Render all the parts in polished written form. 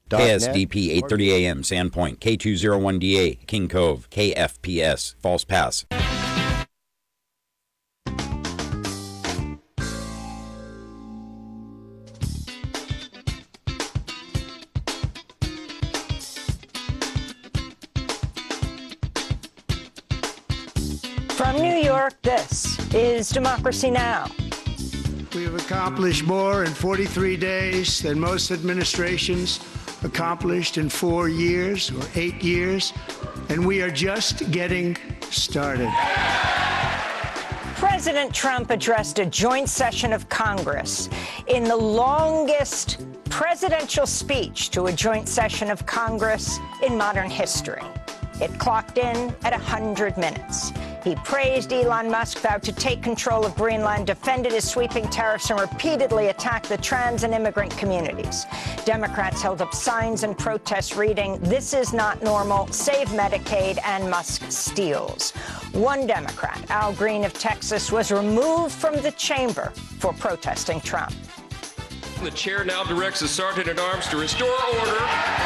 KSDP 830 AM, Sandpoint, K201DA, King Cove, KFPS, False Pass. From New York, this is Democracy Now! We have accomplished more in 43 days than most administrations accomplished in 4 years or 8 years, and we are just getting started. President Trump addressed a joint session of Congress in the longest presidential speech to a joint session of Congress in modern history. It clocked in at 100 minutes. He praised Elon Musk, vowed to take control of Greenland, defended his sweeping tariffs, and repeatedly attacked the trans and immigrant communities. Democrats held up signs and protests reading, "This is not normal, save Medicaid," and "Musk steals." One Democrat, Al Green of Texas, was removed from the chamber for protesting Trump. The chair now directs the Sergeant-at-Arms to restore order.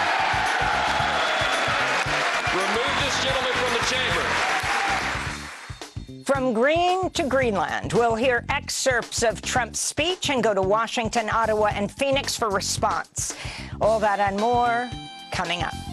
Remove this gentleman from the chamber. From Green to Greenland, we'll hear excerpts of Trump's speech and go to Washington, Ottawa, and Phoenix for response. All that and more coming up.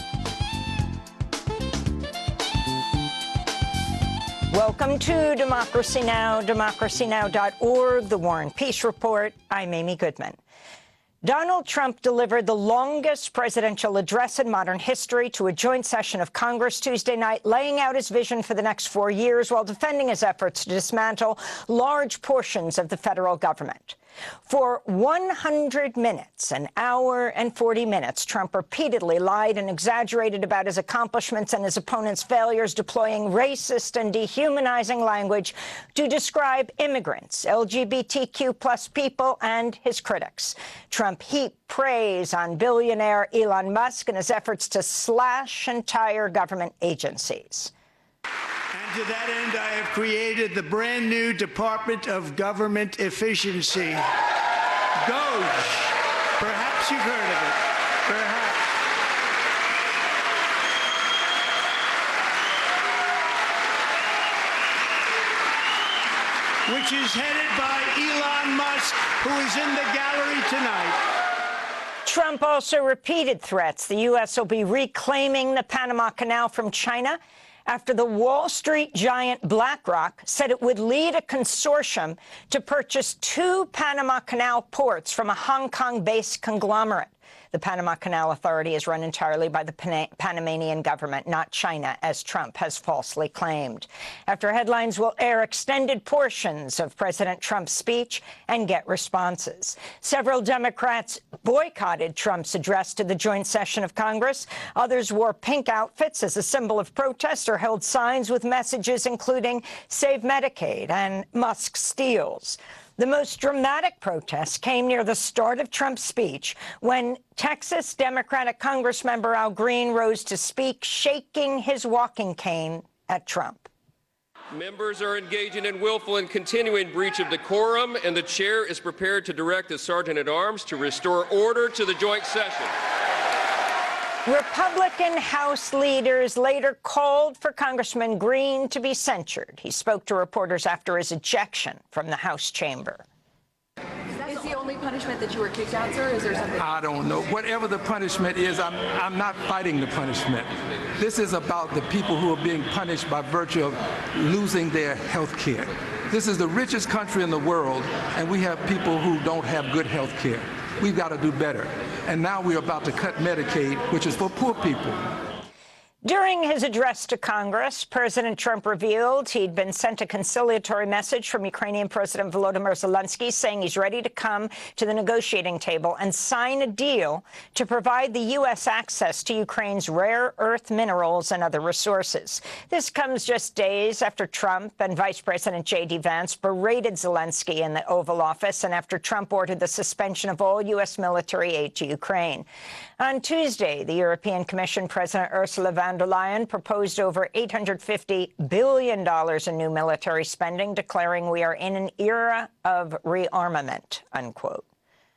Welcome to Democracy Now!, democracynow.org, The War and Peace Report. I'm Amy Goodman. Donald Trump delivered the longest presidential address in modern history to a joint session of Congress Tuesday night, laying out his vision for the next 4 years while defending his efforts to dismantle large portions of the federal government. For 100 minutes, an hour and 40 minutes, Trump repeatedly lied and exaggerated about his accomplishments and his opponents' failures, deploying racist and dehumanizing language to describe immigrants, LGBTQ+ people, and his critics. Trump heaped praise on billionaire Elon Musk and his efforts to slash entire government agencies. And to that end, I have created the brand new Department of Government Efficiency, DOGE. Perhaps you've heard of it. Perhaps. Which is headed by Elon Musk, who is in the gallery tonight. Trump also repeated threats the U.S. will be reclaiming the Panama Canal from China after the Wall Street giant BlackRock said it would lead a consortium to purchase 2 Panama Canal ports from a Hong Kong-based conglomerate. The Panama Canal Authority is run entirely by the Panamanian government, not China, as Trump has falsely claimed. After headlines, we'll air extended portions of President Trump's speech and get responses. Several Democrats boycotted Trump's address to the joint session of Congress. Others wore pink outfits as a symbol of protest or held signs with messages including "Save Medicaid" and "Musk steals." The most dramatic protests came near the start of Trump's speech when Texas Democratic Congressmember Al Green rose to speak, shaking his walking cane at Trump. Members are engaging in willful and continuing breach of decorum, and the chair is prepared to direct the Sergeant-at-Arms to restore order to the joint session. Republican House leaders later called for Congressman Green to be censured. He spoke to reporters after his ejection from the House chamber. Is the only punishment that you were kicked out, sir? Is there something? I don't know. Whatever the punishment is, I'm not fighting the punishment. This is about the people who are being punished by virtue of losing their health care. This is the richest country in the world, and we have people who don't have good health care. We've got to do better. And now we're about to cut Medicaid, which is for poor people. During his address to Congress, President Trump revealed he'd been sent a conciliatory message from Ukrainian President Volodymyr Zelensky saying he's ready to come to the negotiating table and sign a deal to provide the U.S. access to Ukraine's rare earth minerals and other resources. This comes just days after Trump and Vice President J.D. Vance berated Zelensky in the Oval Office and after Trump ordered the suspension of all U.S. military aid to Ukraine. On Tuesday, the European Commission President Ursula von der Leyen proposed over $850 billion in new military spending, declaring we are in an era of rearmament, unquote.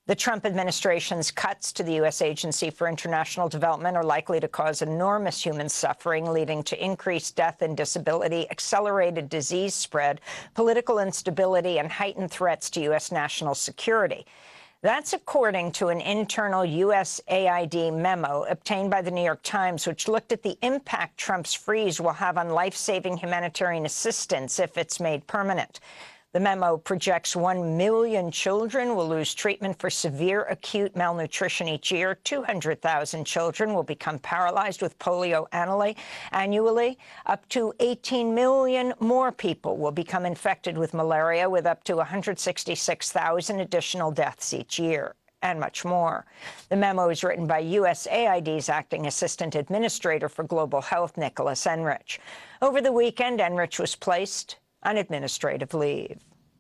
The Trump administration's cuts to the U.S. Agency for International Development are likely to cause enormous human suffering, leading to increased death and disability, accelerated disease spread, political instability, and heightened threats to U.S. national security. That's according to an internal USAID memo obtained by the New York Times, which looked at the impact Trump's freeze will have on life-saving humanitarian assistance if it's made permanent. The memo projects 1 million children will lose treatment for severe acute malnutrition each year. 200,000 children will become paralyzed with polio annually. Up to 18 million more people will become infected with malaria, with up to 166,000 additional deaths each year, and much more. The memo is written by USAID's acting assistant administrator for global health, Nicholas Enrich. Over the weekend, Enrich was placed on administrative leave.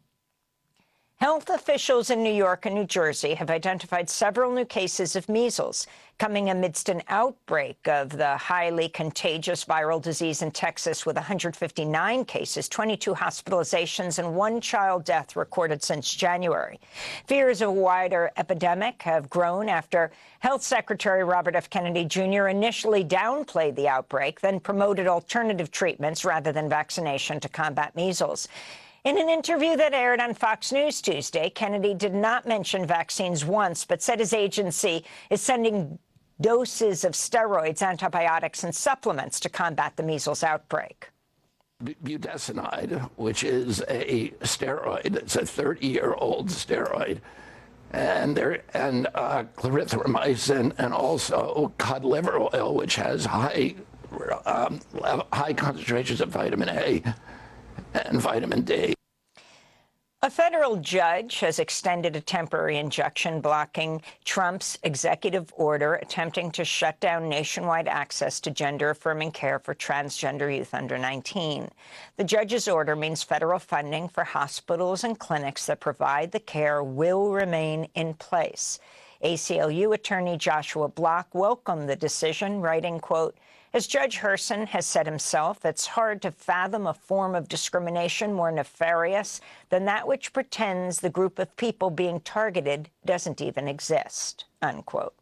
Health officials in New York and New Jersey have identified several new cases of measles, coming amidst an outbreak of the highly contagious viral disease in Texas, with 159 cases, 22 hospitalizations, and 1 child death recorded since January. Fears of a wider epidemic have grown after Health Secretary Robert F. Kennedy Jr. initially downplayed the outbreak, then promoted alternative treatments rather than vaccination to combat measles. In an interview that aired on Fox News Tuesday, Kennedy did not mention vaccines once, but said his agency is sending doses of steroids, antibiotics, and supplements to combat the measles outbreak. Budesonide, which is a steroid, it's a 30-year-old steroid, and clarithromycin, and also cod liver oil, which has high concentrations of vitamin A and vitamin D. A federal judge has extended a temporary injunction blocking Trump's executive order attempting to shut down nationwide access to gender-affirming care for transgender youth under 19. The judge's order means federal funding for hospitals and clinics that provide the care will remain in place. ACLU attorney Joshua Block welcomed the decision, writing, quote, "As Judge Herson has said himself, it's hard to fathom a form of discrimination more nefarious than that which pretends the group of people being targeted doesn't even exist," unquote.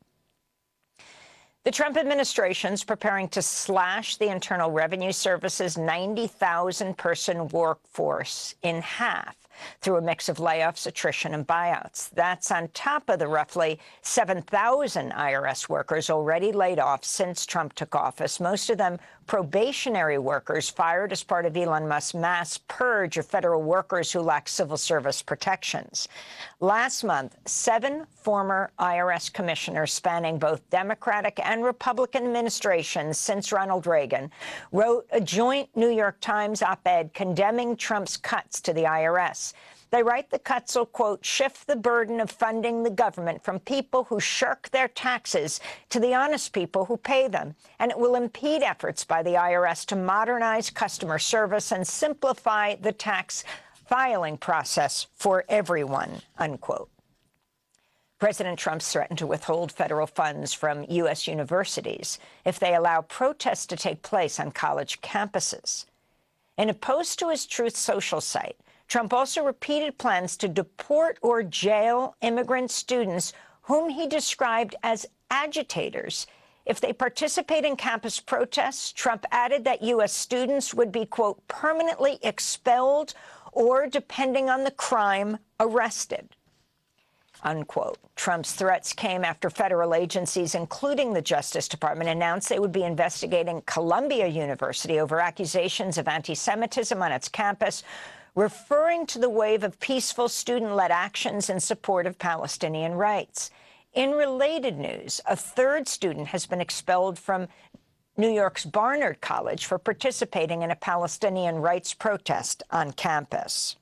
The Trump administration's preparing to slash the Internal Revenue Service's 90,000-person workforce in half through a mix of layoffs, attrition, and buyouts. That's on top of the roughly 7,000 IRS workers already laid off since Trump took office, most of them probationary workers fired as part of Elon Musk's mass purge of federal workers who lack civil service protections. Last month, 7 former IRS commissioners spanning both Democratic and Republican administrations since Ronald Reagan wrote a joint New York Times op-ed condemning Trump's cuts to the IRS. They write the cuts will, quote, shift the burden of funding the government from people who shirk their taxes to the honest people who pay them, and it will impede efforts by the IRS to modernize customer service and simplify the tax filing process for everyone, unquote. President Trump's threatened to withhold federal funds from U.S. universities if they allow protests to take place on college campuses. In a post to his Truth Social site, Trump also repeated plans to deport or jail immigrant students whom he described as agitators if they participate in campus protests. Trump added that U.S. students would be, quote, permanently expelled or, depending on the crime, arrested, unquote. Trump's threats came after federal agencies, including the Justice Department, announced they would be investigating Columbia University over accusations of anti-Semitism on its campus, referring to the wave of peaceful student-led actions in support of Palestinian rights. In related news, a 3rd student has been expelled from New York's Barnard College for participating in a Palestinian rights protest on campus.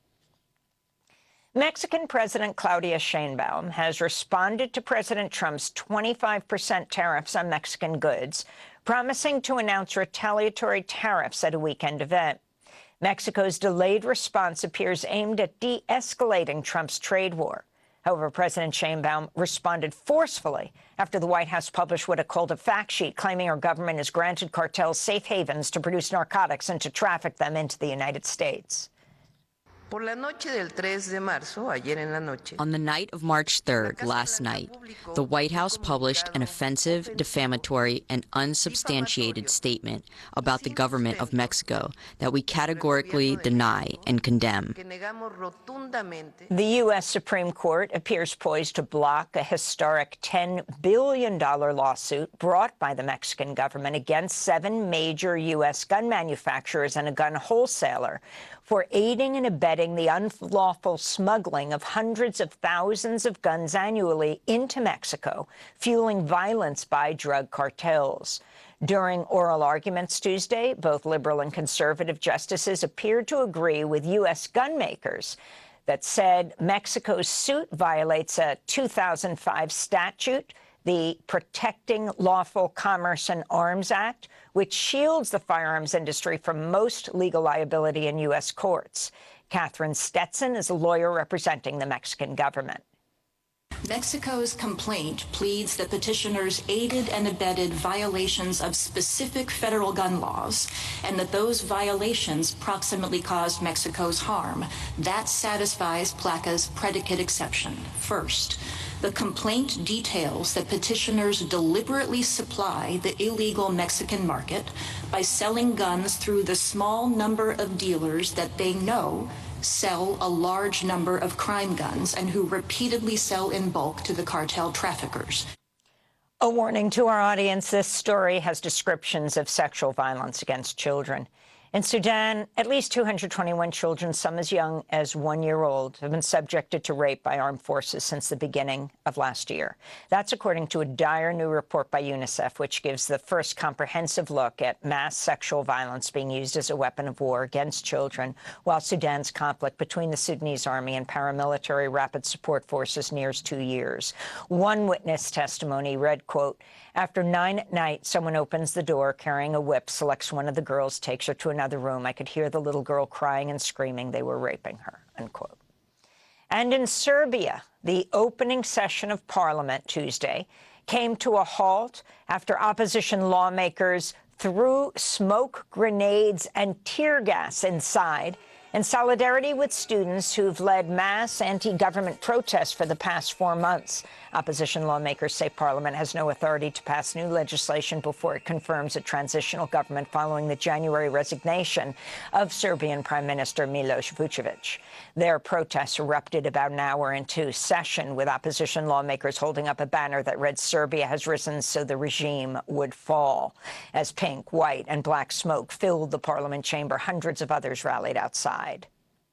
Mexican President Claudia Sheinbaum has responded to President Trump's 25% tariffs on Mexican goods, promising to announce retaliatory tariffs at a weekend event. Mexico's delayed response appears aimed at de-escalating Trump's trade war. However, President Sheinbaum responded forcefully after the White House published what it called a fact sheet claiming her government has granted cartels safe havens to produce narcotics and to traffic them into the United States. Por la noche del 3 de marzo, ayer en la noche, On the night of March 3rd, last night, the White House published an offensive, defamatory, and unsubstantiated statement about the government of Mexico that we categorically deny and condemn. que negamos rotundamente. The U.S. Supreme Court appears poised to block a historic $10 billion lawsuit brought by the Mexican government against 7 major U.S. gun manufacturers and a gun wholesaler for aiding and abetting the unlawful smuggling of hundreds of thousands of guns annually into Mexico, fueling violence by drug cartels. During oral arguments Tuesday, both liberal and conservative justices appeared to agree with U.S. gun makers that said Mexico's suit violates a 2005 statute, the Protecting Lawful Commerce in Arms Act, which shields the firearms industry from most legal liability in U.S. courts. Catherine Stetson is a lawyer representing the Mexican government. Mexico's complaint pleads that petitioners aided and abetted violations of specific federal gun laws and that those violations proximately caused Mexico's harm. That satisfies PLACA's predicate exception. First, the complaint details that petitioners deliberately supply the illegal Mexican market by selling guns through the small number of dealers that they know sell a large number of crime guns and who repeatedly sell in bulk to the cartel traffickers. A warning to our audience, this story has descriptions of sexual violence against children. In Sudan, at least 221 children, some as young as 1 year old, have been subjected to rape by armed forces since the beginning of last year. That's according to a dire new report by UNICEF, which gives the first comprehensive look at mass sexual violence being used as a weapon of war against children, while Sudan's conflict between the Sudanese army and paramilitary rapid support forces nears 2 years. One witness testimony read, quote, "After 9 at night, someone opens the door carrying a whip, selects one of the girls, takes her to another room. I could hear the little girl crying and screaming they were raping her," unquote. And in Serbia, the opening session of parliament Tuesday came to a halt after opposition lawmakers threw smoke grenades and tear gas inside in solidarity with students who've led mass anti-government protests for the past 4 months. Opposition lawmakers say Parliament has no authority to pass new legislation before it confirms a transitional government following the January resignation of Serbian Prime Minister Miloš Vučević. Their protests erupted about an hour into session, with opposition lawmakers holding up a banner that read, "Serbia has risen so the regime would fall." As pink, white, and black smoke filled the parliament chamber, hundreds of others rallied outside.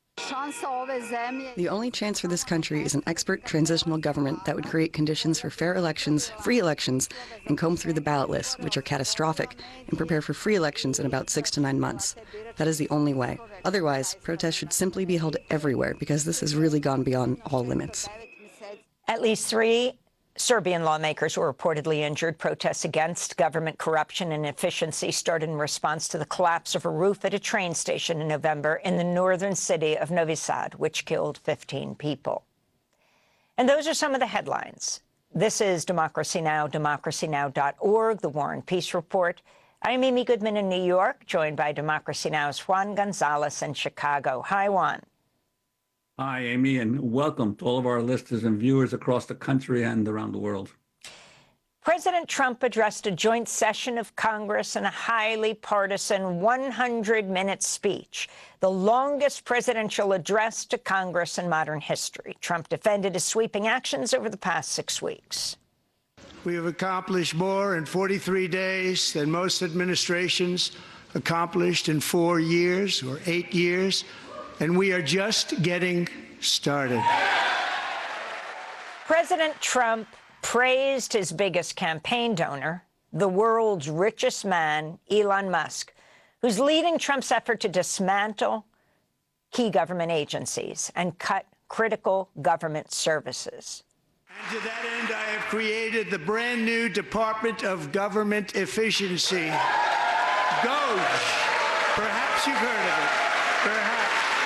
The only chance for this country is an expert transitional government that would create conditions for fair elections, free elections, and comb through the ballot lists, which are catastrophic, and prepare for free elections in about 6 to 9 months. That is the only way. Otherwise, protests should simply be held everywhere, because this has really gone beyond all limits. At least 3 Serbian lawmakers were reportedly injured. Protests against government corruption and inefficiency started in response to the collapse of a roof at a train station in November in the northern city of Novi Sad, which killed 15 people. And those are some of the headlines. This is Democracy Now!, democracynow.org, The War and Peace Report. I'm Amy Goodman in New York, joined by Democracy Now!'s Juan Gonzalez in Chicago. Hi, Juan. Hi, Amy, and welcome to all of our listeners and viewers across the country and around the world. President Trump addressed a joint session of Congress in a highly partisan 100-minute speech, the longest presidential address to Congress in modern history. Trump defended his sweeping actions over the past 6 weeks. We have accomplished more in 43 days than most administrations accomplished in 4 years or 8 years. And we are just getting started. President Trump praised his biggest campaign donor, the world's richest man, Elon Musk, who's leading Trump's effort to dismantle key government agencies and cut critical government services. And to that end, I have created the brand new Department of Government Efficiency, DOGE. Perhaps you've heard of it. Perhaps.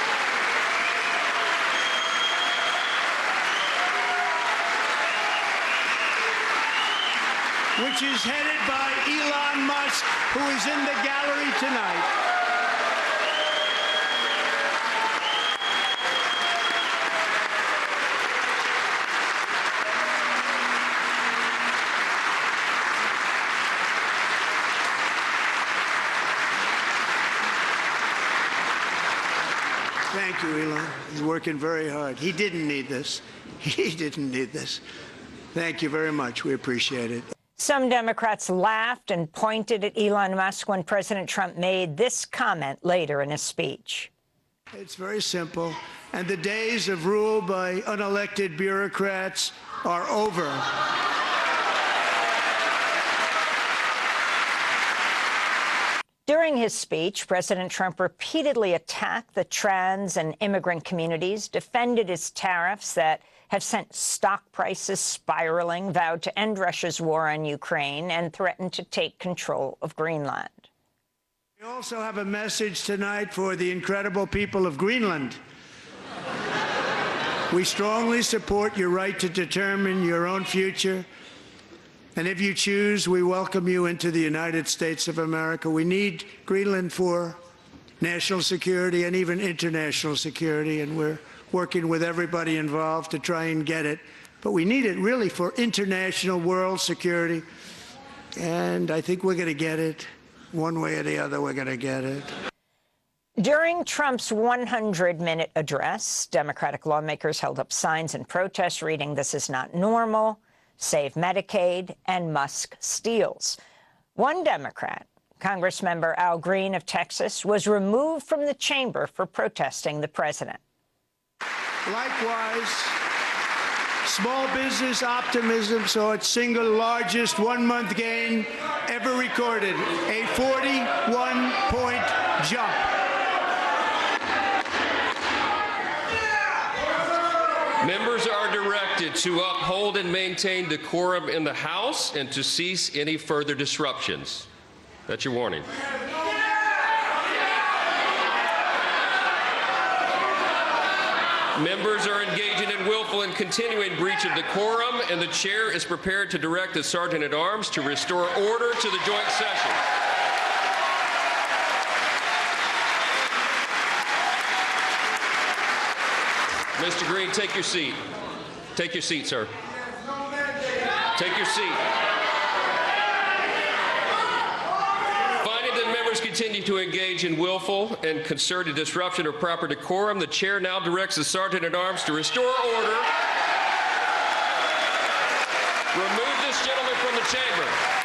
Which is headed by Elon Musk, who is in the gallery tonight. Thank you, Elon. He's working very hard. He didn't need this. He didn't need this. Thank you very much. We appreciate it. Some Democrats laughed and pointed at Elon Musk when President Trump made this comment later in his speech. It's very simple, and the days of rule by unelected bureaucrats are over. During his speech, President Trump repeatedly attacked the trans and immigrant communities, defended his tariffs that have sent stock prices spiraling, vowed to end Russia's war on Ukraine, and threatened to take control of Greenland. We also have a message tonight for the incredible people of Greenland. We strongly support your right to determine your own future. And if you choose, we welcome you into the United States of America. We need Greenland for national security and even international security, and we're working with everybody involved to try and get it. But we need it really for international world security, and I think we're going to get it. One way or the other, we're going to get it. During Trump's 100-minute address, Democratic lawmakers held up signs in protest reading, "This is not normal," "Save Medicaid," and "Musk steals." One Democrat, Congressmember Al Green of Texas, was removed from the chamber for protesting the president. Likewise, small business optimism saw its single largest one-month gain ever recorded, a 41-point jump. Members are directed to uphold and maintain decorum in the House and to cease any further disruptions. That's your warning. Members are engaging in willful and continuing breach of decorum, and the chair is prepared to direct the Sergeant-at-Arms to restore order to the joint session. Mr. Green, take your seat. Take your seat, sir. Take your seat. Finding that members continue to engage in willful and concerted disruption of proper decorum, the chair now directs the Sergeant-at-Arms to restore order. Remove this gentleman from the chamber.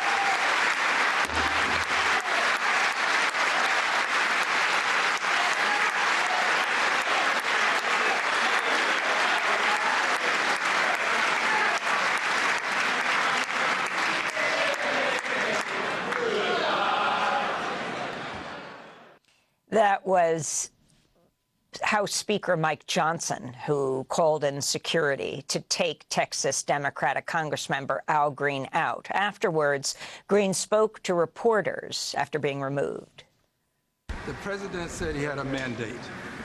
That was House Speaker Mike Johnson, who called in security to take Texas Democratic Congressmember Al Green out. Afterwards, Green spoke to reporters after being removed. The president said he had a mandate,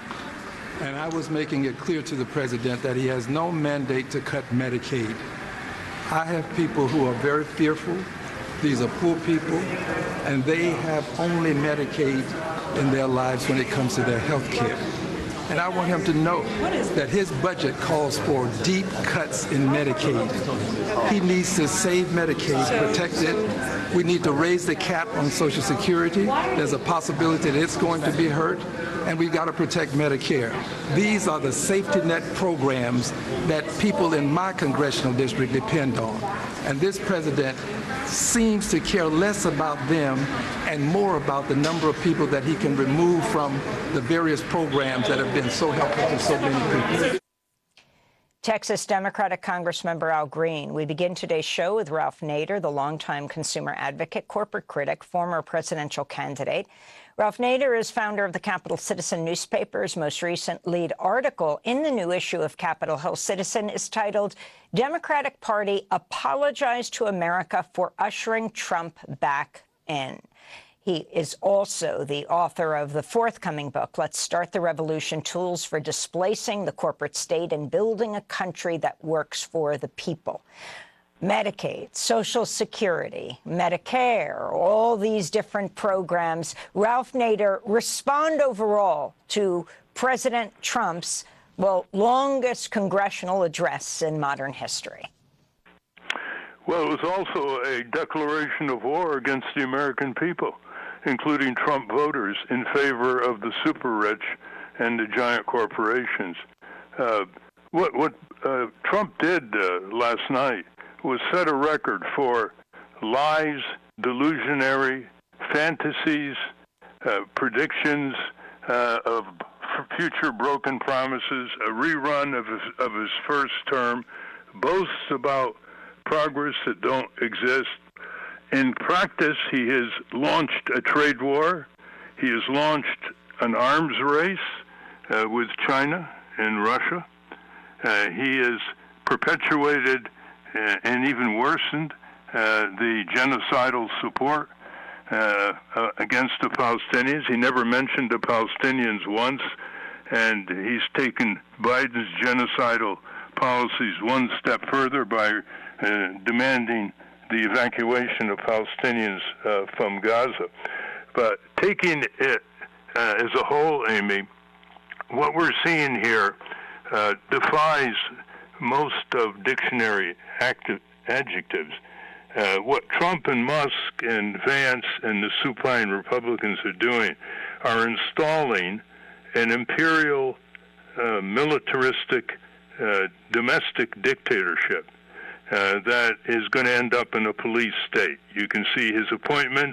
and I was making it clear to the president that he has no mandate to cut Medicaid. I have people who are very fearful. These are poor people, and they have only Medicaid in their lives when it comes to their health care. And I want him to know that his budget calls for deep cuts in Medicaid. He needs to save Medicaid, protect it. We need to raise the cap on Social Security. There's a possibility that it's going to be hurt. And we've got to protect Medicare. These are the safety net programs that people in my congressional district depend on. And this president seems to care less about them and more about the number of people that he can remove from the various programs that have been so helpful to so many people. Texas Democratic Congressmember Al Green. We begin today's show with Ralph Nader, the longtime consumer advocate, corporate critic, former presidential candidate. Ralph Nader is founder of the Capital Citizen newspaper's most recent lead article in the new issue of Capitol Hill Citizen is titled, "Democratic Party Apologize to America for Ushering Trump Back In." He is also the author of the forthcoming book, Let's Start the Revolution, Tools for Displacing the Corporate State and Building a Country That Works for the People. Medicaid, Social Security, Medicare, all these different programs. Ralph Nader, respond overall to President Trump's, longest congressional address in modern history. Well, it was also a declaration of war against the American people, including Trump voters in favor of the super rich and the giant corporations. What Trump did last night was set a record for lies, delusionary fantasies, predictions of future broken promises, a rerun of his first term, boasts about progress that don't exist. In practice, he has launched a trade war. He has launched an arms race with China and Russia. He has perpetuated and even worsened the genocidal support against the Palestinians. He never mentioned the Palestinians once, and he's taken Biden's genocidal policies one step further by demanding the evacuation of Palestinians from Gaza. But taking it as a whole, Amy, what we're seeing here defies most of dictionary adjectives. What Trump and Musk and Vance and the supine Republicans are doing are installing an imperial, militaristic, domestic dictatorship that is going to end up in a police state. You can see his appointments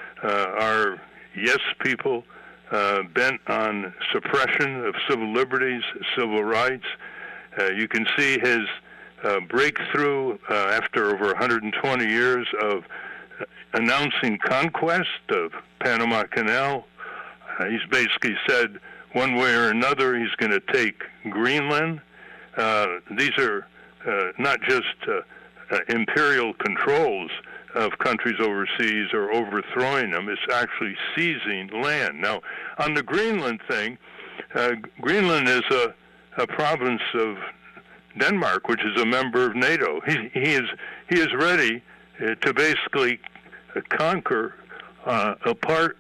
are yes people bent on suppression of civil liberties, civil rights. You can see his breakthrough after over 120 years of announcing conquest of Panama Canal. He's basically said one way or another he's going to take Greenland. These are not just imperial controls of countries overseas or overthrowing them. It's actually seizing land. Now, on the Greenland thing, Greenland is a province of Denmark, which is a member of NATO. He is ready to basically conquer a part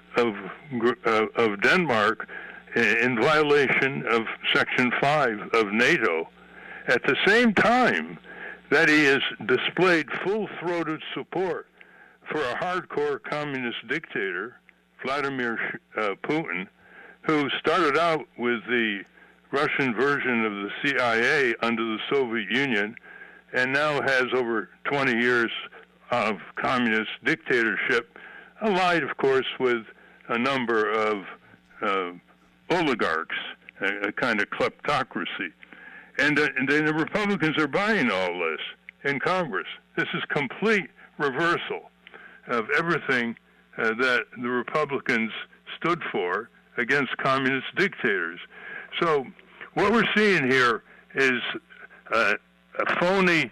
of Denmark in violation of Section 5 of NATO. At the same time that he has displayed full-throated support for a hardcore communist dictator, Vladimir Putin, who started out with the Russian version of the CIA under the Soviet Union and now has over 20 years of communist dictatorship, allied, of course, with a number of oligarchs, a kind of kleptocracy. And the Republicans are buying all this in Congress. This is complete reversal of everything that the Republicans stood for against communist dictators. So what we're seeing here is a phony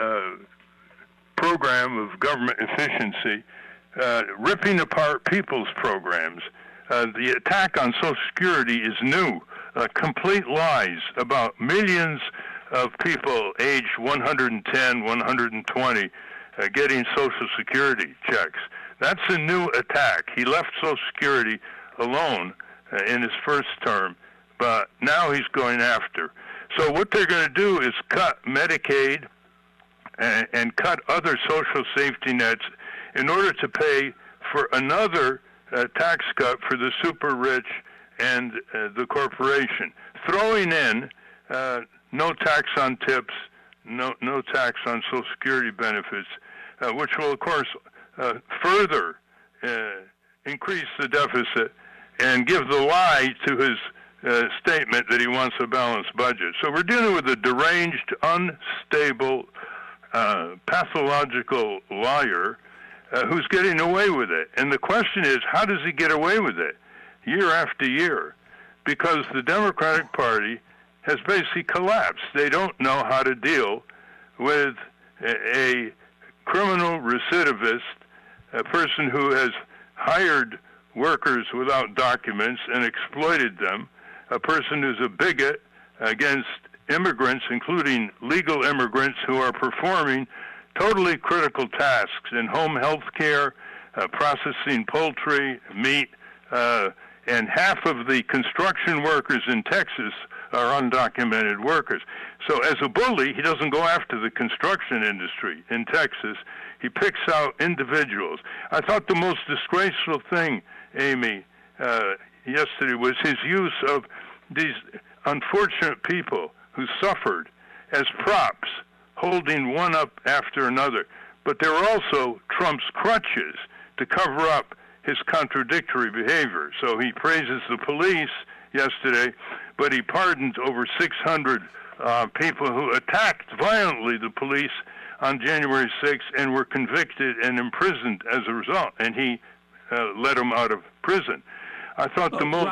program of government efficiency, ripping apart people's programs. The attack on Social Security is new. Complete lies about millions of people aged 110, 120 getting Social Security checks. That's a new attack. He left Social Security alone in his first term, but now he's going after. So what they're going to do is cut Medicaid and cut other social safety nets in order to pay for another tax cut for the super rich and the corporation, throwing in no tax on tips, no tax on Social Security benefits, which will, of course, further increase the deficit and give the lie to his statement that he wants a balanced budget. So we're dealing with a deranged, unstable, pathological liar who's getting away with it. And the question is, how does he get away with it year after year? Because the Democratic Party has basically collapsed. They don't know how to deal with a criminal recidivist, a person who has hired workers without documents and exploited them, a person who's a bigot against immigrants, including legal immigrants who are performing totally critical tasks in home health care, processing poultry, meat, and half of the construction workers in Texas are undocumented workers. So as a bully, he doesn't go after the construction industry in Texas. He picks out individuals. I thought the most disgraceful thing, Amy, yesterday was his use of these unfortunate people who suffered as props, holding one up after another. But they're also Trump's crutches to cover up his contradictory behavior. So he praises the police yesterday, but he pardoned over 600 people who attacked violently the police on January 6th and were convicted and imprisoned as a result, and he let them out of prison. I thought the most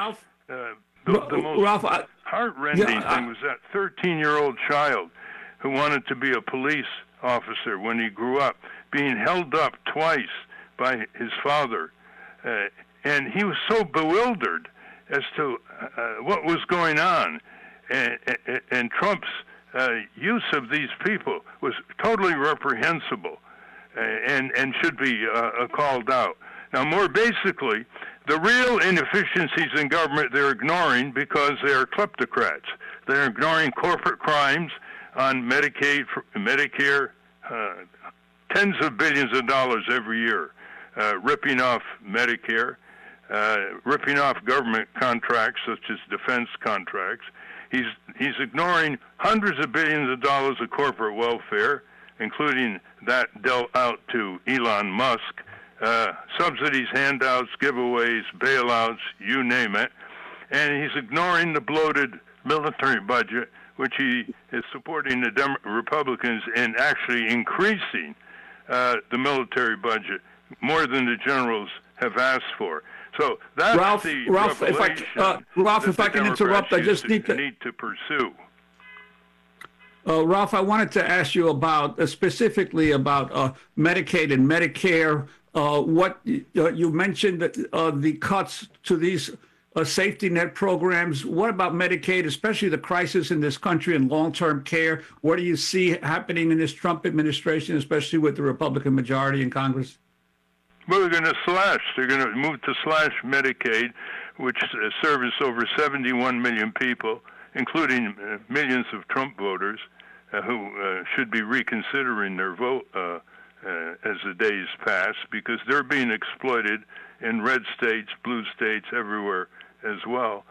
heart-rending thing was that 13-year-old child who wanted to be a police officer when he grew up, being held up twice by his father. And he was so bewildered as to what was going on. And Trump's use of these people was totally reprehensible and should be called out. Now, more basically, the real inefficiencies in government they're ignoring because they are kleptocrats. They're ignoring corporate crimes on Medicaid, Medicare, tens of billions of dollars every year, ripping off Medicare, ripping off government contracts such as defense contracts. He's ignoring hundreds of billions of dollars of corporate welfare, including that dealt out to Elon Musk, subsidies, handouts, giveaways, bailouts, you name it. And he's ignoring the bloated military budget, which he is supporting the Republicans in actually increasing the military budget more than the generals have asked for. So that's Ralph, if I can interrupt, I just need to pursue. Ralph, I wanted to ask you about specifically about Medicaid and Medicare. What you mentioned that the cuts to these safety net programs. What about Medicaid, especially the crisis in this country and long-term care? What do you see happening in this Trump administration, especially with the Republican majority in Congress? Well, they're going to slash. They're going to move to slash Medicaid, which serves over 71 million people, including millions of Trump voters who should be reconsidering their vote as the days pass, because they're being exploited in red states, blue states, everywhere as well.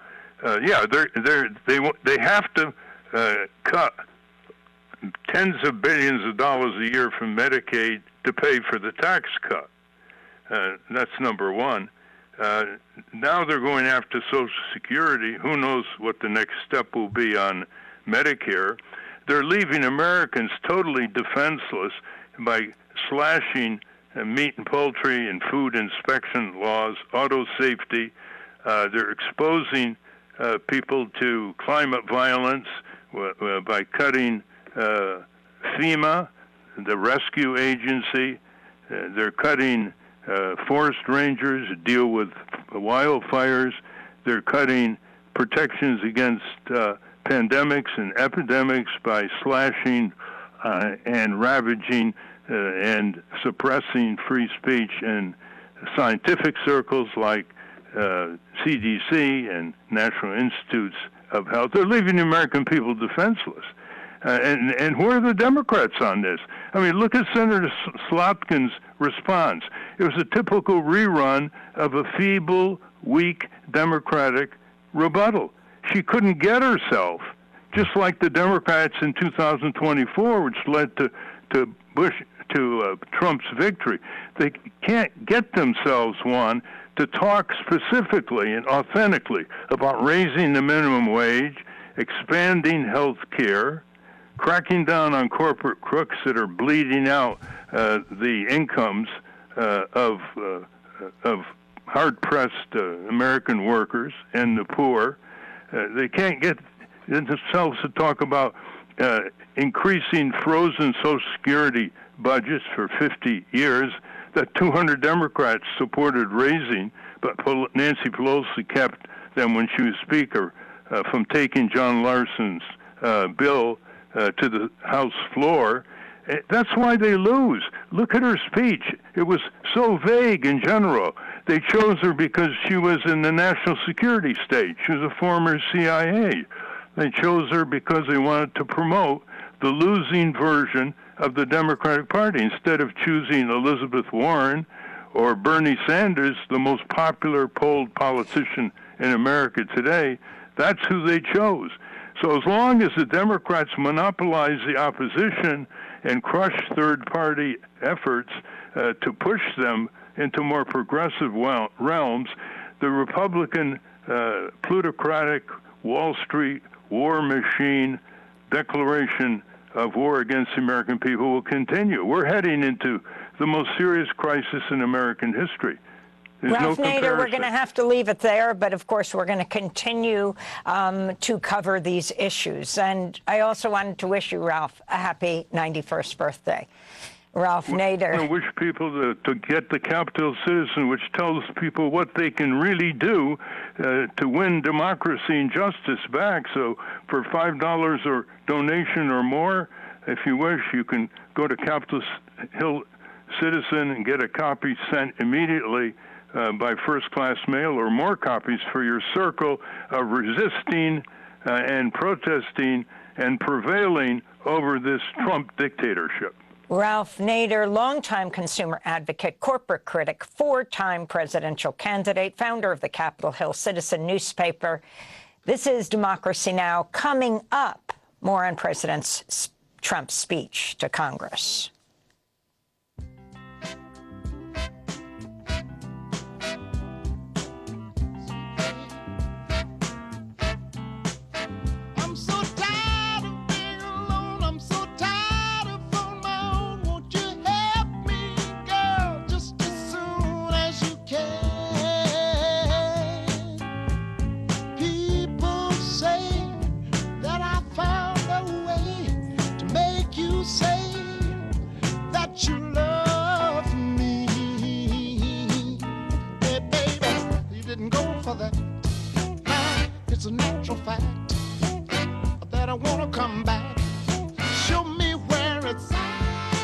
They have to cut tens of billions of dollars a year from Medicaid to pay for the tax cut. That's number one. Now they're going after Social Security. Who knows what the next step will be on Medicare? They're leaving Americans totally defenseless by slashing meat and poultry and food inspection laws, auto safety. They're exposing people to climate violence by cutting FEMA, the rescue agency. They're cutting forest rangers who deal with wildfires. They're cutting protections against pandemics and epidemics by slashing and ravaging and suppressing free speech in scientific circles like CDC and National Institutes of Health. They're leaving the American people defenseless. And where are the Democrats on this? I mean, look at Senator Slotkin's response. It was a typical rerun of a feeble, weak Democratic rebuttal. She couldn't get herself, just like the Democrats in 2024, which led to Trump's victory. They can't get themselves, Juan, to talk specifically and authentically about raising the minimum wage, expanding health care, cracking down on corporate crooks that are bleeding out the incomes of hard-pressed American workers and the poor. They can't get themselves to talk about increasing frozen Social Security budgets for 50 years that 200 Democrats supported raising, but Nancy Pelosi kept them when she was Speaker from taking John Larson's bill to the House floor. That's why they lose. Look at her speech. It was so vague in general. They chose her because she was in the national security state. She was a former CIA. They chose her because they wanted to promote the losing version of the Democratic Party instead of choosing Elizabeth Warren or Bernie Sanders, the most popular polled politician in America today. That's who they chose. So as long as the Democrats monopolize the opposition and crush third-party efforts to push them into more progressive realms, the Republican plutocratic Wall Street war machine declaration of war against the American people will continue. We're heading into the most serious crisis in American history. There's Ralph no Nader, we're comparison. going to have to leave it there, but of course we're going to continue to cover these issues. And I also wanted to wish you, Ralph, a happy 91st birthday. Ralph Nader. I wish people to get the Capital Citizen, which tells people what they can really do to win democracy and justice back. So for $5 or donation or more, if you wish, you can go to Capitol Hill Citizen and get a copy sent immediately by first-class mail, or more copies for your circle of resisting and protesting and prevailing over this Trump dictatorship. Ralph Nader, longtime consumer advocate, corporate critic, four-time presidential candidate, founder of the Capitol Hill Citizen newspaper. This is Democracy Now! Coming up, more on President Trump's speech to Congress. It's a natural fact that I want to come back. Show me where it's at,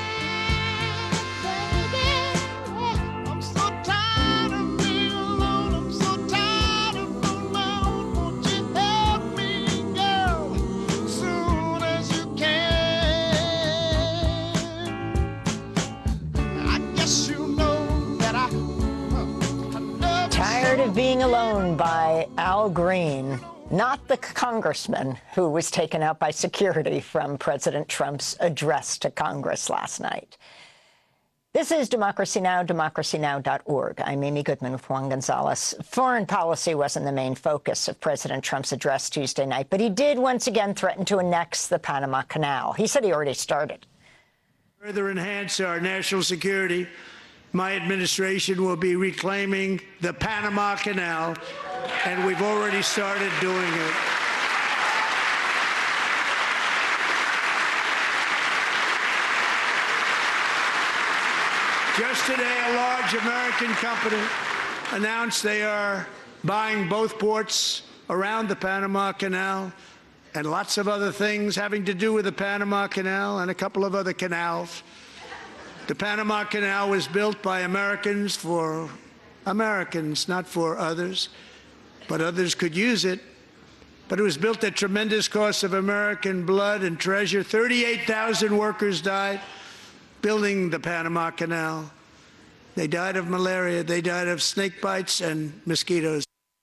baby. I'm so tired of being alone. I'm so tired of on my own. Won't you help me, girl, soon as you can? I guess you know that I love Tired of Being Alone by Al Green, not the congressman who was taken out by security from President Trump's address to Congress last night. This is Democracy Now!, democracynow.org. I'm Amy Goodman with Juan Gonzalez. Foreign policy wasn't the main focus of President Trump's address Tuesday night, but he did once again threaten to annex the Panama Canal. He said he already started. Further enhance our national security, my administration will be reclaiming the Panama Canal, and we've already started doing it. Just today, a large American company announced they are buying both ports around the Panama Canal and lots of other things having to do with the Panama Canal and a couple of other canals. The Panama Canal was built by Americans for Americans, not for others, but others could use it. But it was built at tremendous cost of American blood and treasure. 38,000 workers died building the Panama Canal. They died of malaria, they died of snake bites and mosquitoes.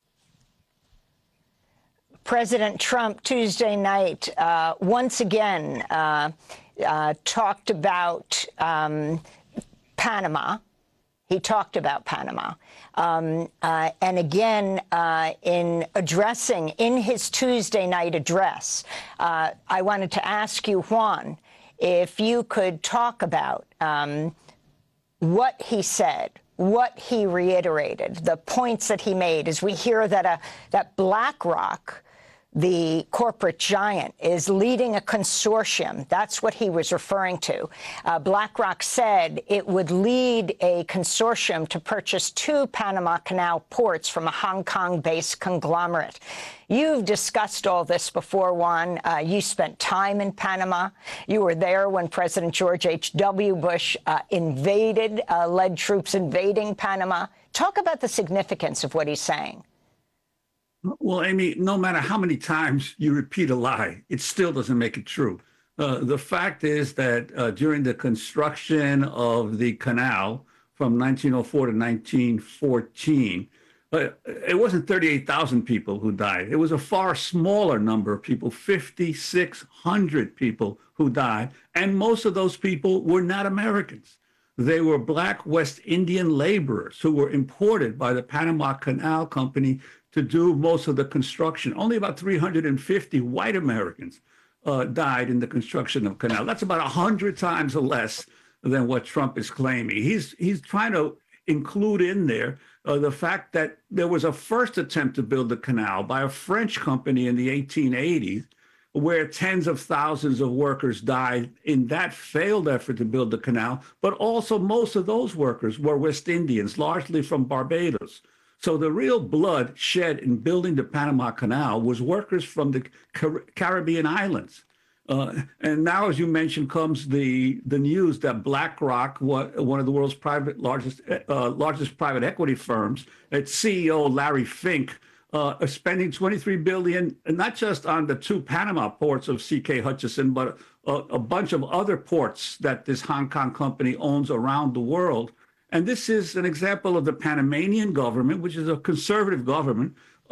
President Trump Tuesday night once again talked about Panama. He talked about Panama. And again, in his Tuesday night address, I wanted to ask you, Juan, if you could talk about what he said, what he reiterated, the points that he made, as we hear that that BlackRock, the corporate giant, is leading a consortium. That's what he was referring to. BlackRock said it would lead a consortium to purchase 2 Panama Canal ports from a Hong Kong-based conglomerate. You've discussed all this before, Juan. You spent time in Panama. You were there when President George H.W. Bush led troops invading Panama. Talk about the significance of what he's saying. Well, Amy, no matter how many times you repeat a lie, it still doesn't make it true. The fact is that during the construction of the canal from 1904 to 1914, it wasn't 38,000 people who died. It was a far smaller number of people, 5,600 people who died. And most of those people were not Americans. They were Black West Indian laborers who were imported by the Panama Canal Company to do most of the construction. Only about 350 white Americans died in the construction of the canal. That's about 100 times less than what Trump is claiming. He's trying to include in there the fact that there was a first attempt to build the canal by a French company in the 1880s, where tens of thousands of workers died in that failed effort to build the canal. But also most of those workers were West Indians, largely from Barbados. So the real blood shed in building the Panama Canal was workers from the Caribbean islands. And now, as you mentioned, comes the news that BlackRock, one of the world's largest private equity firms, its CEO Larry Fink, is spending $23 billion, not just on the two Panama ports of CK Hutchison, but a bunch of other ports that this Hong Kong company owns around the world. And this is an example of the Panamanian government, which is a conservative government,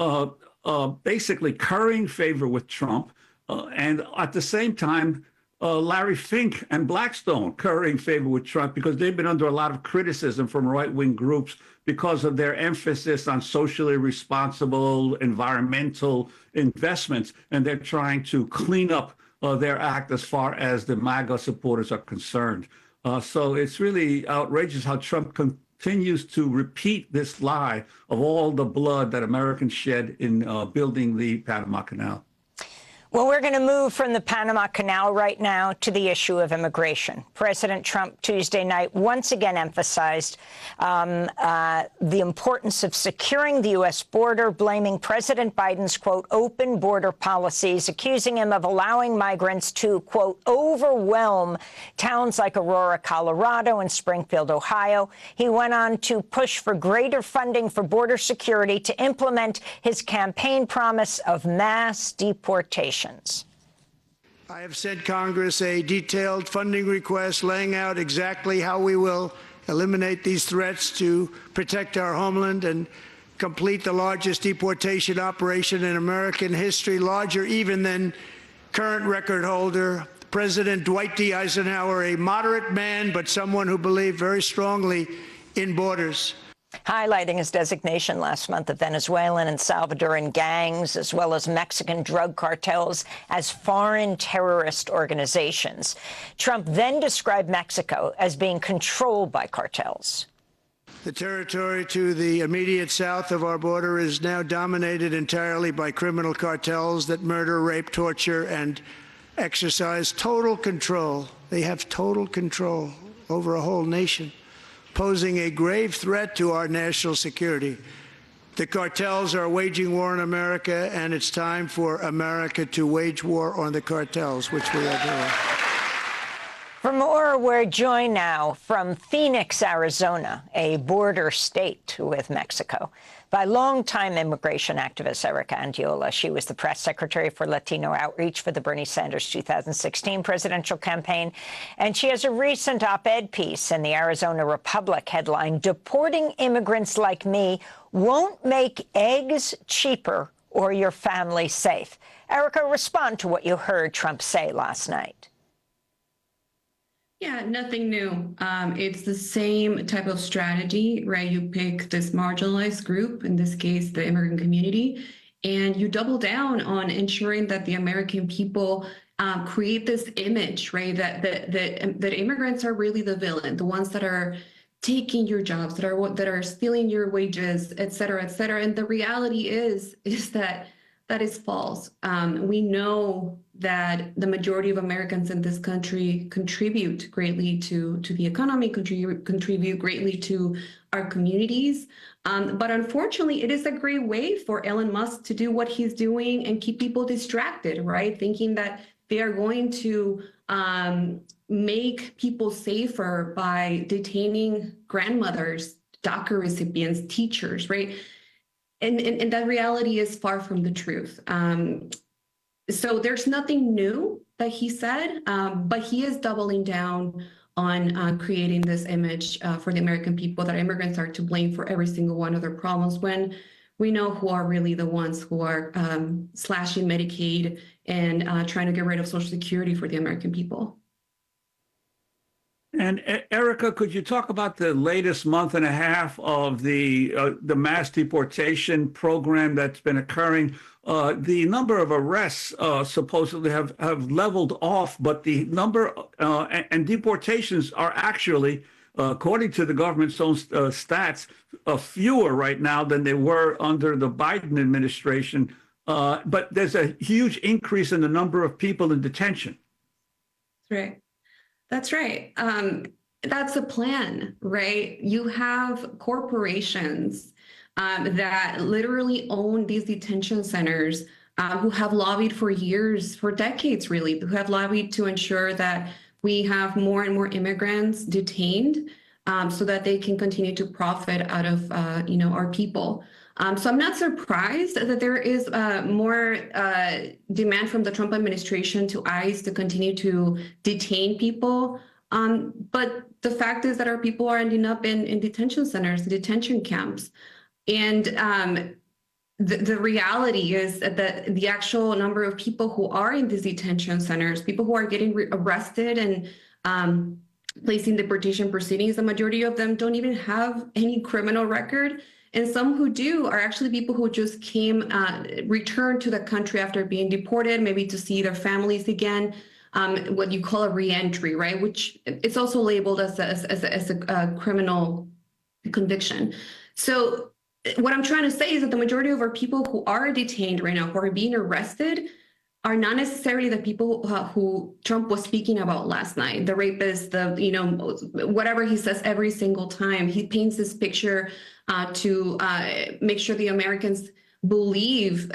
basically currying favor with Trump. And at the same time, Larry Fink and Blackstone currying favor with Trump because they've been under a lot of criticism from right-wing groups because of their emphasis on socially responsible environmental investments. And they're trying to clean up their act as far as the MAGA supporters are concerned. So it's really outrageous how Trump continues to repeat this lie of all the blood that Americans shed in building the Panama Canal. Well, we're going to move from the Panama Canal right now to the issue of immigration. President Trump Tuesday night once again emphasized the importance of securing the U.S. border, blaming President Biden's, quote, open border policies, accusing him of allowing migrants to, quote, overwhelm towns like Aurora, Colorado, and Springfield, Ohio. He went on to push for greater funding for border security to implement his campaign promise of mass deportation. I have sent Congress a detailed funding request laying out exactly how we will eliminate these threats to protect our homeland and complete the largest deportation operation in American history, larger even than current record holder, President Dwight D. Eisenhower, a moderate man, but someone who believed very strongly in borders. Highlighting his designation last month of Venezuelan and Salvadoran gangs, as well as Mexican drug cartels, as foreign terrorist organizations. Trump then described Mexico as being controlled by cartels. The territory to the immediate south of our border is now dominated entirely by criminal cartels that murder, rape, torture, and exercise total control. They have total control over a whole nation, posing a grave threat to our national security. The cartels are waging war on America, and it's time for America to wage war on the cartels, which we are doing. For more, we're joined now from Phoenix, Arizona, a border state with Mexico, by longtime immigration activist Erica Andiola. She was the press secretary for Latino Outreach for the Bernie Sanders 2016 presidential campaign. And she has a recent op-ed piece in the Arizona Republic headline, "Deporting Immigrants Like Me Won't Make Eggs Cheaper or Your Family Safe." Erica, respond to what you heard Trump say last night. Yeah, nothing new. It's the same type of strategy, right? You pick this marginalized group, in this case, the immigrant community, and you double down on ensuring that the American people create this image, right? That immigrants are really the villain, the ones that are taking your jobs, that are stealing your wages, et cetera, et cetera. And the reality is that is false. We know that the majority of Americans in this country contribute greatly to the economy, contribute greatly to our communities. But unfortunately, it is a great way for Elon Musk to do what he's doing and keep people distracted, right? Thinking that they are going to make people safer by detaining grandmothers, DACA recipients, teachers, right? And that reality is far from the truth. So there's nothing new that he said, but he is doubling down on creating this image for the American people that immigrants are to blame for every single one of their problems, when we know who are really the ones who are slashing Medicaid and trying to get rid of Social Security for the American people. And Erica, could you talk about the latest month and a half of the mass deportation program that's been occurring? The number of arrests supposedly have leveled off, but the number and deportations are actually, according to the government's own stats, fewer right now than they were under the Biden administration. But there's a huge increase in the number of people in detention. Right. That's right. That's a plan, right? You have corporations that literally own these detention centers who have lobbied for years, for decades, really, who have lobbied to ensure that we have more and more immigrants detained so that they can continue to profit out of, our people. So I'm not surprised that there is more demand from the Trump administration to ICE to continue to detain people. But the fact is that our people are ending up in detention centers, detention camps. And the reality is that the actual number of people who are in these detention centers, people who are getting arrested and placing deportation proceedings, the majority of them don't even have any criminal record. And some who do are actually people who just returned to the country after being deported, maybe to see their families again, what you call a reentry, right? Which it's also labeled as a criminal conviction. So what I'm trying to say is that the majority of our people who are detained right now, who are being arrested, are not necessarily the people who Trump was speaking about last night, the rapists, whatever he says every single time. He paints this picture to make sure the Americans believe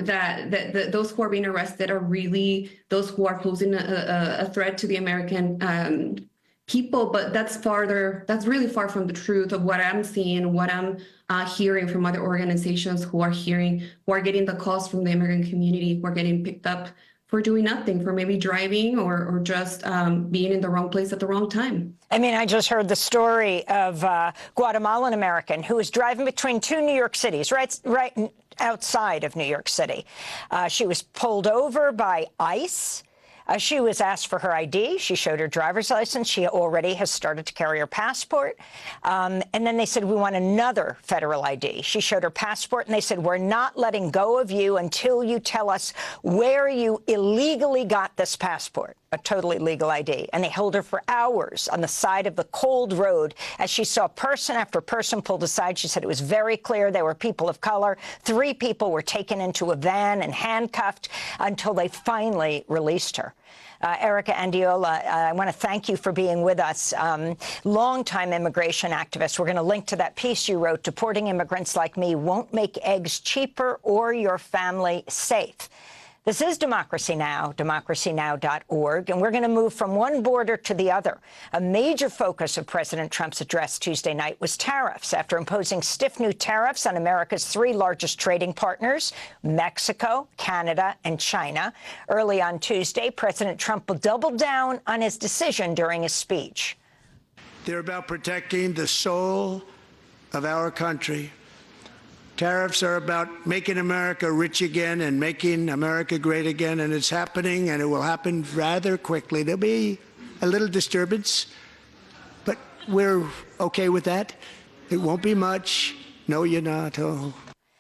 that those who are being arrested are really those who are posing a threat to the American people. But that's really far from the truth of what I'm seeing, what I'm hearing from other organizations who are getting the calls from the immigrant community, who are getting picked up for doing nothing, for maybe driving or just being in the wrong place at the wrong time. I mean, I just heard the story of a Guatemalan American who was driving between two New York cities, right outside of New York City. She was pulled over by ICE. She was asked for her ID. She showed her driver's license. She already has started to carry her passport. And then they said, we want another federal ID. She showed her passport, and they said, we're not letting go of you until you tell us where you illegally got this passport, a totally legal ID. And they held her for hours on the side of the cold road as she saw person after person pulled aside. She said it was very clear they were people of color. 3 people were taken into a van and handcuffed until they finally released her. Erica Andiola, I want to thank you for being with us. Longtime immigration activist. We're going to link to that piece you wrote. Deporting immigrants like me won't make eggs cheaper or your family safe. This is Democracy Now!, democracynow.org, and we're going to move from one border to the other. A major focus of President Trump's address Tuesday night was tariffs, after imposing stiff new tariffs on America's 3 largest trading partners, Mexico, Canada, and China. Early on Tuesday, President Trump will double down on his decision during his speech. They're about protecting the soul of our country. Tariffs are about making America rich again and making America great again, and it's happening, and it will happen rather quickly. There'll be a little disturbance, but we're okay with that. It won't be much. No, you're not. Oh.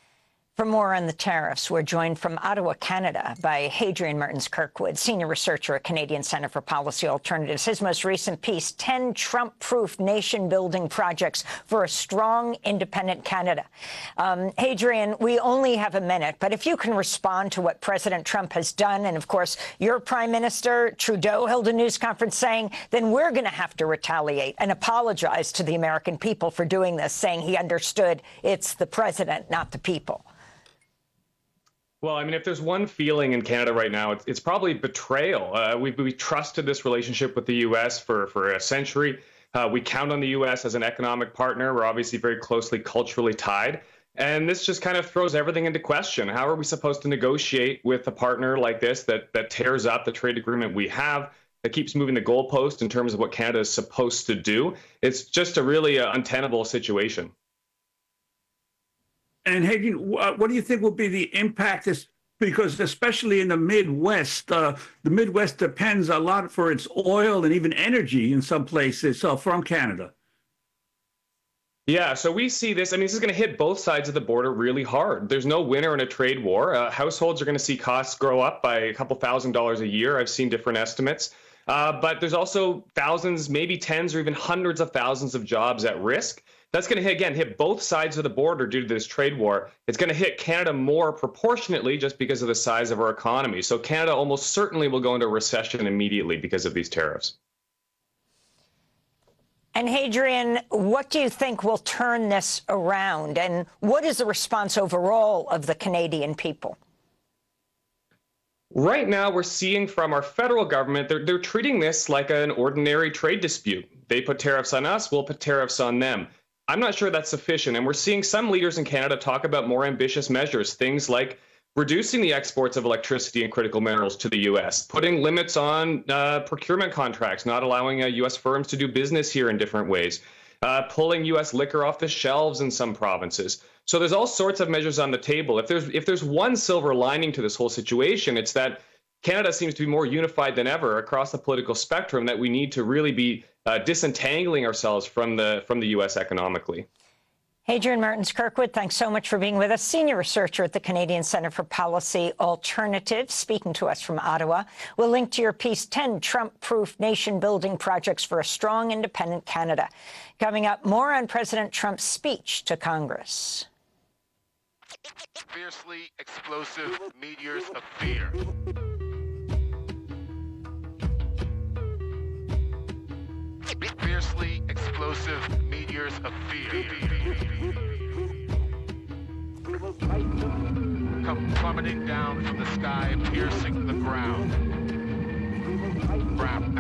For more on the tariffs, we're joined from Ottawa, Canada, by Hadrian Mertens-Kirkwood, senior researcher at Canadian Centre for Policy Alternatives. His most recent piece, 10 Trump-proof nation-building projects for a strong, independent Canada. Hadrian, we only have a minute, but if you can respond to what President Trump has done, and of course, your Prime Minister, Trudeau, held a news conference saying, then we're going to have to retaliate and apologize to the American people for doing this, saying he understood it's the president, not the people. Well, I mean, if there's one feeling in Canada right now, it's probably betrayal. We trusted this relationship with the U.S. for a century. We count on the U.S. as an economic partner. We're obviously very closely culturally tied. And this just kind of throws everything into question. How are we supposed to negotiate with a partner like this that tears up the trade agreement we have? that keeps moving the goalpost in terms of what Canada is supposed to do. It's just a really untenable situation. And Hadrian, what do you think will be the impact? Because especially in the Midwest depends a lot for its oil and even energy in some places from Canada. Yeah, so we see this. I mean, this is going to hit both sides of the border really hard. There's no winner in a trade war. Households are going to see costs grow up by a couple $1,000s a year. I've seen different estimates. But there's also thousands, maybe tens or even hundreds of thousands of jobs at risk. That's going to, hit both sides of the border due to this trade war. It's going to hit Canada more proportionately just because of the size of our economy. So Canada almost certainly will go into a recession immediately because of these tariffs. And Hadrian, what do you think will turn this around? And what is the response overall of the Canadian people? Right now, we're seeing from our federal government, they're treating this like an ordinary trade dispute. They put tariffs on us, we'll put tariffs on them. I'm not sure that's sufficient. And we're seeing some leaders in Canada talk about more ambitious measures, things like reducing the exports of electricity and critical minerals to the U.S., putting limits on procurement contracts, not allowing U.S. firms to do business here in different ways, pulling U.S. liquor off the shelves in some provinces. So there's all sorts of measures on the table. If there's one silver lining to this whole situation, it's that Canada seems to be more unified than ever across the political spectrum, that we need to really be disentangling ourselves from the U.S. economically. Hadrian Martins-Kirkwood, thanks so much for being with us. Senior researcher at the Canadian Centre for Policy Alternatives, speaking to us from Ottawa. We'll link to your piece, 10 Trump-proof nation-building projects for a strong, independent Canada. Coming up, more on President Trump's speech to Congress. Fiercely explosive meteors of fear. Fiercely explosive meteors of fear come plummeting down from the sky, piercing the ground. Ground.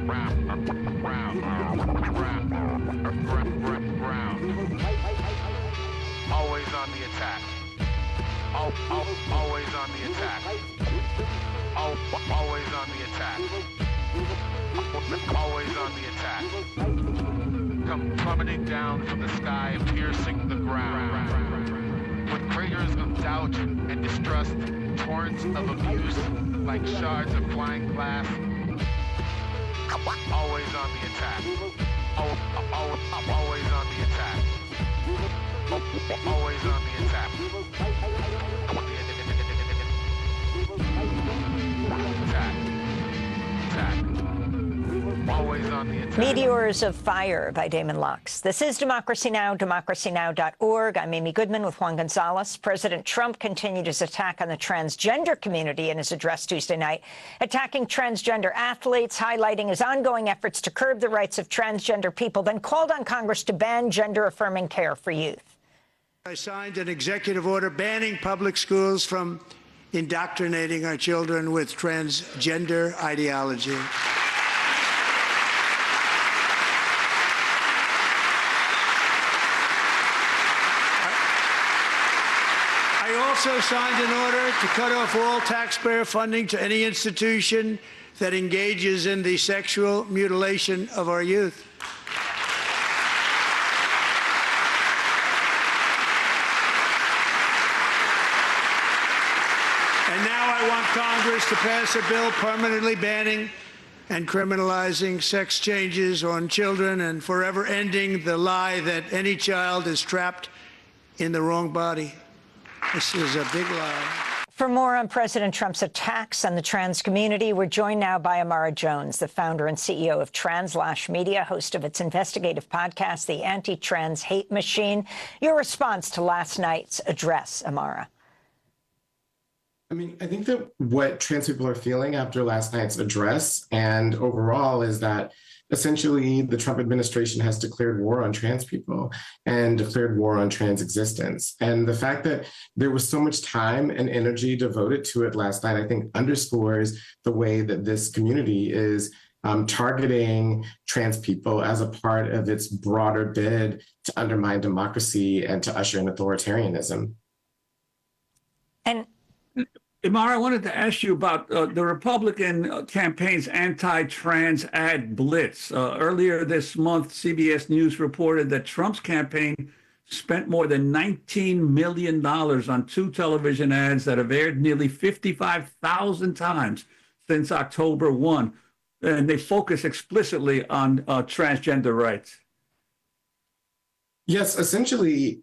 Always on the attack. Always on the attack. Always on the attack. Always on the attack. Come plummeting down from the sky, piercing the ground. With craters of doubt and distrust, torrents of abuse, like shards of flying glass. Always on the attack. Always on the attack. Always on the attack. Always on the attack. Meteors of Fire by Damon Lux. This is Democracy Now!, democracynow.org. I'm Amy Goodman with Juan Gonzalez. President Trump continued his attack on the transgender community in his address Tuesday night, attacking transgender athletes, highlighting his ongoing efforts to curb the rights of transgender people, then called on Congress to ban gender-affirming care for youth. I signed an executive order banning public schools from indoctrinating our children with transgender ideology. I also signed an order to cut off all taxpayer funding to any institution that engages in the sexual mutilation of our youth. And now I want Congress to pass a bill permanently banning and criminalizing sex changes on children and forever ending the lie that any child is trapped in the wrong body. This is a big lie. For more on President Trump's attacks on the trans community, we're joined now by Amara Jones, the founder and CEO of Translash Media, host of its investigative podcast, The Anti-Trans Hate Machine. Your response to last night's address, Amara? I mean, I think that what trans people are feeling after last night's address and overall is that essentially the Trump administration has declared war on trans people and declared war on trans existence. And the fact that there was so much time and energy devoted to it last night, I think underscores the way that this community is targeting trans people as a part of its broader bid to undermine democracy and to usher in authoritarianism. And Imar, I wanted to ask you about the Republican campaign's anti-trans ad blitz. Earlier this month, CBS News reported that Trump's campaign spent more than $19 million on 2 television ads that have aired nearly 55,000 times since October 1. And they focus explicitly on transgender rights. Yes, essentially,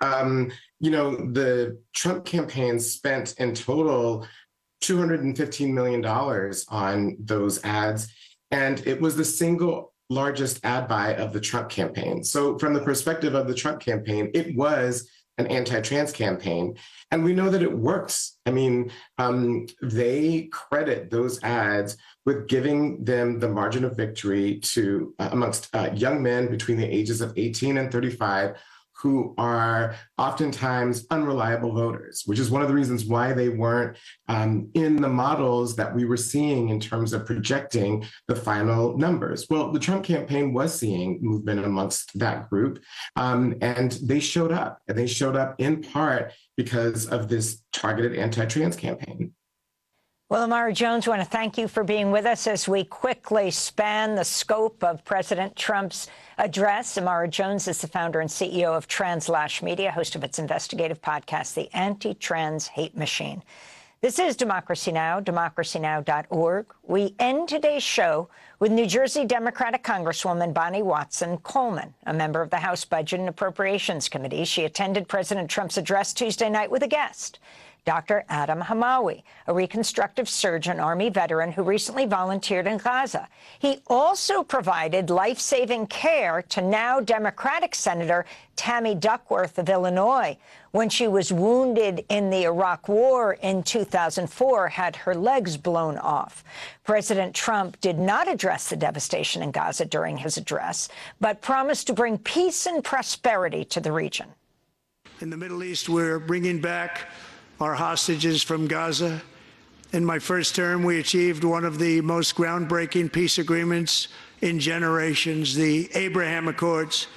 the Trump campaign spent in total $215 million on those ads, and it was the single largest ad buy of the Trump campaign. So from the perspective of the Trump campaign, it was an anti-trans campaign, and we know that it works. I mean, they credit those ads with giving them the margin of victory to amongst young men between the ages of 18 and 35 who are oftentimes unreliable voters, which is one of the reasons why they weren't in the models that we were seeing in terms of projecting the final numbers. Well, the Trump campaign was seeing movement amongst that group, and they showed up. And they showed up in part because of this targeted anti-trans campaign. Well, Imara Jones, I want to thank you for being with us as we quickly span the scope of President Trump's address. Imara Jones is the founder and CEO of Translash Media, host of its investigative podcast, The Anti-Trans Hate Machine. This is Democracy Now!, democracynow.org. We end today's show with New Jersey Democratic Congresswoman Bonnie Watson-Coleman, a member of the House Budget and Appropriations Committee. She attended President Trump's address Tuesday night with a guest, Dr. Adam Hamawi, a reconstructive surgeon, Army veteran who recently volunteered in Gaza. He also provided life-saving care to now Democratic Senator Tammy Duckworth of Illinois when she was wounded in the Iraq War in 2004, had her legs blown off. President Trump did not address the devastation in Gaza during his address, but promised to bring peace and prosperity to the region. In the Middle East, we're bringing back our hostages from Gaza. In my first term, we achieved one of the most groundbreaking peace agreements in generations, the Abraham Accords.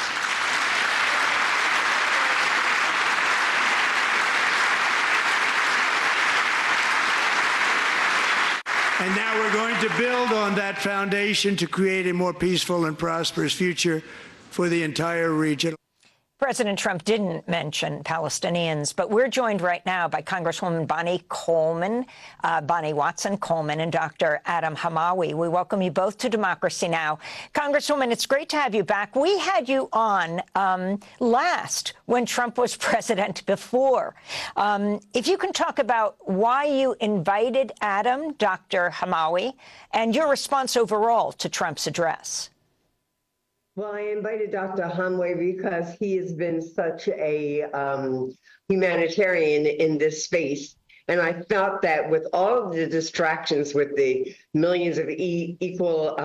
And now we're going to build on that foundation to create a more peaceful and prosperous future for the entire region. President Trump didn't mention Palestinians, but we're joined right now by Congresswoman Bonnie Watson-Coleman, and Dr. Adam Hamawi. We welcome you both to Democracy Now! Congresswoman, it's great to have you back. We had you on last when Trump was president before. If you can talk about why you invited Adam, Dr. Hamawi, and your response overall to Trump's address. Well, I invited Dr. Hamawi because he has been such a humanitarian in this space. And I thought that with all of the distractions, with the millions of equal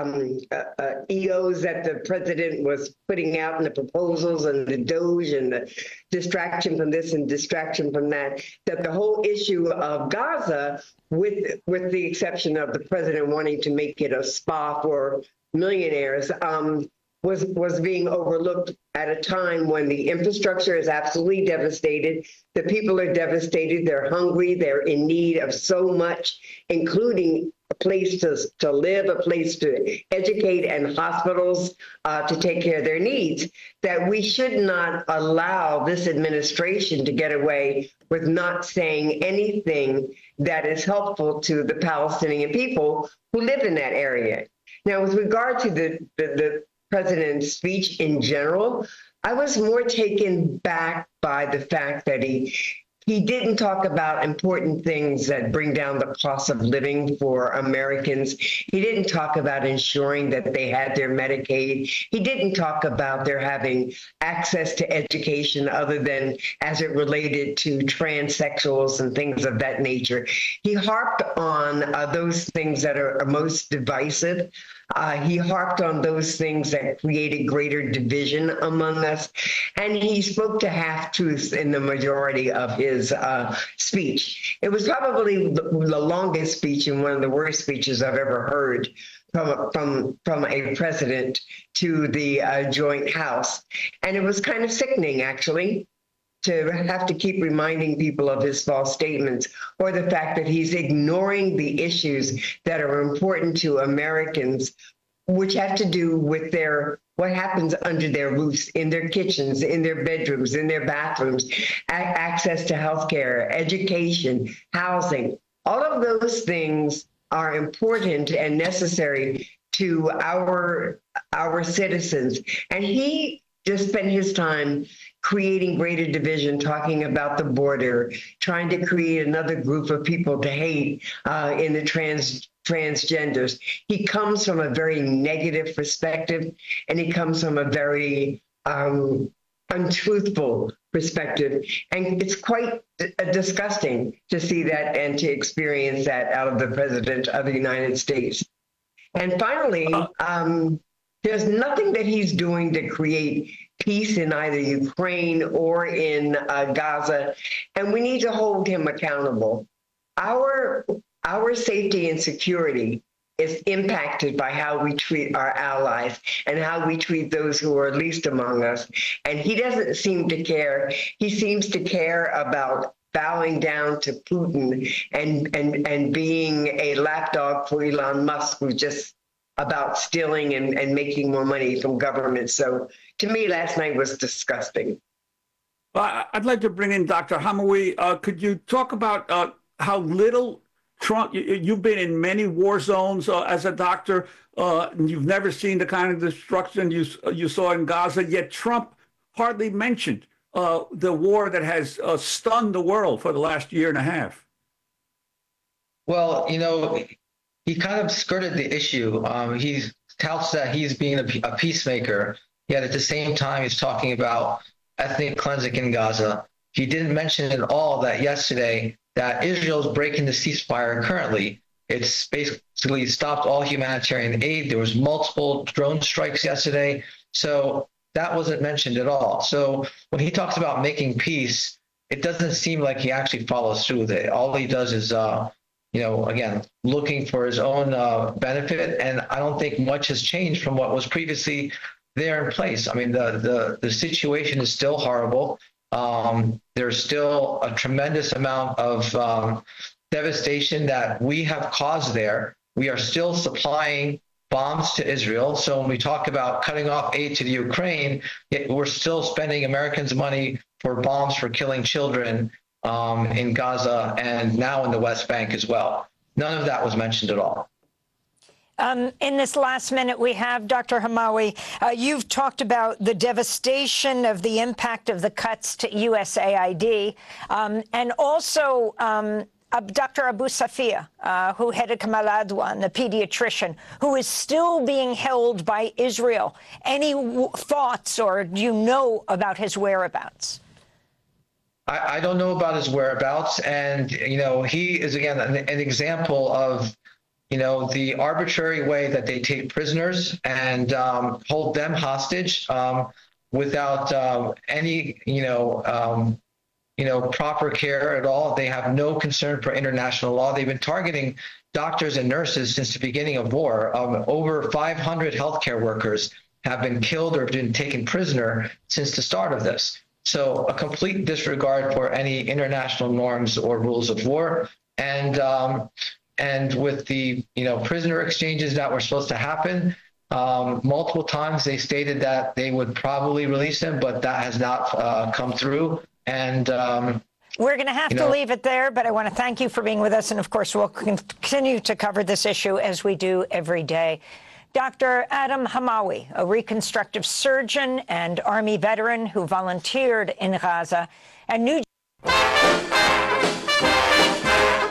EOs that the president was putting out in the proposals, and the DOJ, and the distraction from this and distraction from that, that the whole issue of Gaza, with the exception of the president wanting to make it a spa for millionaires, was being overlooked at a time when the infrastructure is absolutely devastated. The people are devastated. They're hungry. They're in need of so much, including a place to live, a place to educate, and hospitals to take care of their needs, that we should not allow this administration to get away with not saying anything that is helpful to the Palestinian people who live in that area. Now, with regard to the president's speech in general, I was more taken back by the fact that he didn't talk about important things that bring down the cost of living for Americans. He didn't talk about ensuring that they had their Medicaid. He didn't talk about their having access to education other than as it related to transsexuals and things of that nature. He harped on those things that are most divisive. He harped on those things that created greater division among us, and he spoke to half-truths in the majority of his speech. It was probably the longest speech and one of the worst speeches I've ever heard from a president to the Joint House, and it was kind of sickening, actually. to have to keep reminding people of his false statements or the fact that he's ignoring the issues that are important to Americans, which have to do with what happens under their roofs, in their kitchens, in their bedrooms, in their bathrooms, access to healthcare, education, housing. All of those things are important and necessary to our citizens. And he just spent his time creating greater division, talking about the border, trying to create another group of people to hate in the transgenders. He comes from a very negative perspective, and he comes from a very untruthful perspective. And it's quite disgusting to see that and to experience that out of the President of the United States. And finally, there's nothing that he's doing to create peace in either Ukraine or in Gaza, and we need to hold him accountable. Our safety and security is impacted by how we treat our allies and how we treat those who are least among us. And he doesn't seem to care. He seems to care about bowing down to Putin and being a lapdog for Elon Musk, who's just about stealing and making more money from government. So to me, last night was disgusting. I'd like to bring in Dr. Hamawi. Could you talk about how little Trump, you've been in many war zones as a doctor, and you've never seen the kind of destruction you saw in Gaza, yet Trump hardly mentioned the war that has stunned the world for the last year and a half. Well, he kind of skirted the issue. He touts that he's being a peacemaker, yet at the same time he's talking about ethnic cleansing in Gaza. He didn't mention at all that yesterday that Israel's breaking the ceasefire currently. It's basically stopped all humanitarian aid. There was multiple drone strikes yesterday. So that wasn't mentioned at all. So when he talks about making peace, it doesn't seem like he actually follows through with it. All he does is, again, looking for his own benefit. And I don't think much has changed from what was previously there in place. I mean, the situation is still horrible. There's still a tremendous amount of devastation that we have caused there. We are still supplying bombs to Israel. So when we talk about cutting off aid to the Ukraine, we're still spending Americans' money for bombs for killing children in Gaza and now in the West Bank as well. None of that was mentioned at all. In this last minute we have, Dr. Hamawi, you've talked about the devastation of the impact of the cuts to USAID, and also Dr. Abu Safia, who headed Kamal Adwan, the pediatrician, who is still being held by Israel. Any thoughts, or do you know about his whereabouts? I don't know about his whereabouts. And, he is, again, an example of, the arbitrary way that they take prisoners and hold them hostage without any, proper care at all. They have no concern for international law. They've been targeting doctors and nurses since the beginning of war. Over 500 healthcare workers have been killed or been taken prisoner since the start of this. So a complete disregard for any international norms or rules of war. And with the prisoner exchanges that were supposed to happen, multiple times they stated that they would probably release them, but that has not come through. And we're going to have to leave it there, but I want to thank you for being with us. And of course, we'll continue to cover this issue as we do every day. Dr. Adam Hamawi, a reconstructive surgeon and Army veteran who volunteered in Gaza and New